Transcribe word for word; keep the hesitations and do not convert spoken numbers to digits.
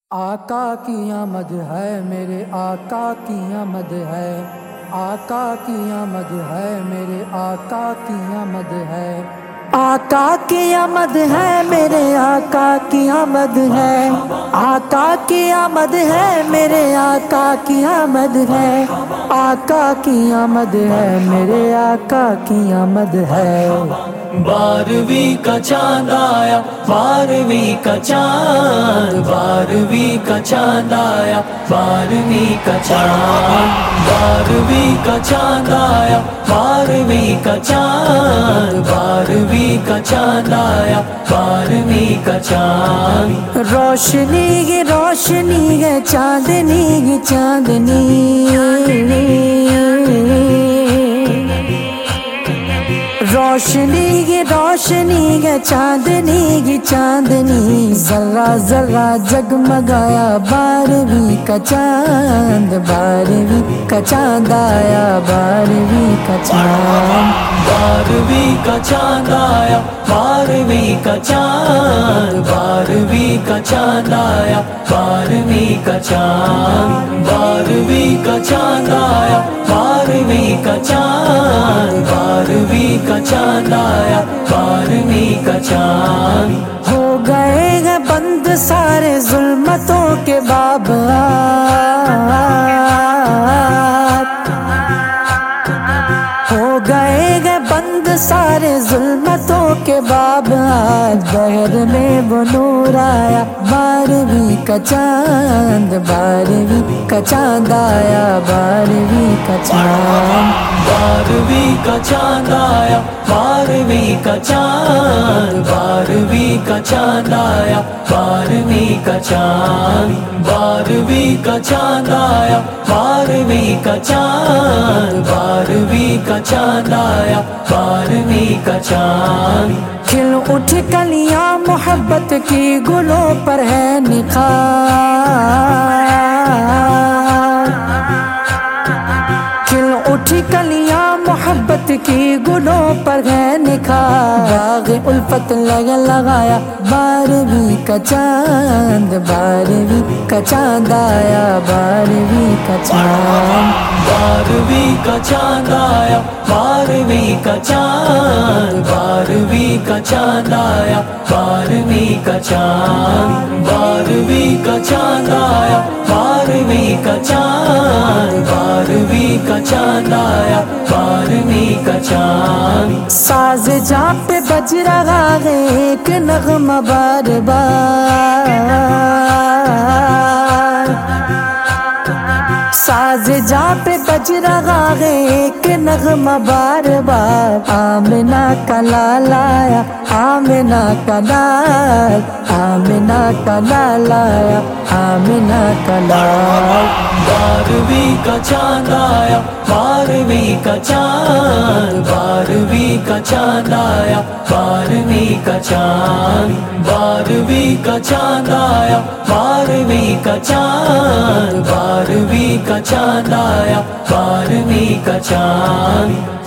آقا کی آمد ہے، میرے آقا کی آمد ہے، آقا کی آمد ہے، میرے آقا کی آمد ہے، آقا کی آمد ہے، میرے آقا کی آمد ہے، آقا کی آمد ہے، میرے آقا کی آمد ہے، آقا کی آمد ہے، میرے آقا کی آمد ہے۔ بارہویں کا چاند آیا، بارہویں کا چاند، بارہویں کا چاند آیا، بارہویں کا چاند، بارہویں کا چاند آیا، بارہویں کا چاند، بارہویں کا چاند آیا، بارہویں کا چاند۔ روشنی کی روشنی ہے، چاندنی کی چاندنی، روشنی کی روشنی ہے، چاندنی کی چاندنی، ذرہ ذرہ جگمگایا بارہویں کا چاند، بارہویں کا چاند آیا، بارہویں کا چاند، بارہویں کا چاند آیا، بارہویں کا چاند، بارہویں کا چاند آیا، بارہویں کا چاند، بارہویں کا چاند آیا، بارہویں کا چاند، بارہویں کا چاند آیا، بارہویں کا چاند۔ ہو گئے ہیں بند سارے ظلمتوں کے باب، ہو گئے ہیں بند سارے ظلمتوں کے باب، آج بہر میں وہ نور آیا، بارہویں کا چاند، بارہویں کا چاند آیا، بارہویں کا چاند، بارہویں کا چاند آیا، بارہویں کا چاند، بارہویں کا چاند آیا، بارہویں کا چاند، بارہویں کا چاند آیا، بارہویں کا چاند، بارہویں کا چاند آیا، بارہویں کا چاند۔ کھل اٹھ کلیاں محبت کی گلوں پر ہے نکھار، کھل اٹھ کلیاں محبت کی گلوں پر ہے نکھار، باغ الفت لگ لگایا، بارہویں کا چاند، بارہویں کا چاند آیا، بارہویں کا چاند، بارہویں کا چاند آیا، بارہویں کا چاند، بارہویں کا چاند آیا، بارہویں کا چاند، بارہویں کا چاند آیا، بارہویں کا چاند، بارہویں کا چاند آیا، بارہویں کا چاند۔ ساز جاں پہ بج رہا ہے ایک نغمہ بار بار، ساز جاں پہ بج رہا ہے ایک نغمہ بار بار، آمنہ کا لال آیا، آمنہ کا لال، آمنہ کا لال آیا، آمنہ کا لال، بارہویں کا چاند آیا، بارہویں کا چاند، بارہویں کا چاند آیا، بارہویں کا چاند، بارہویں کا چاند آیا، بارہویں کا چاند، بارہویں کا چاند آیا، بارہویں کا چاند۔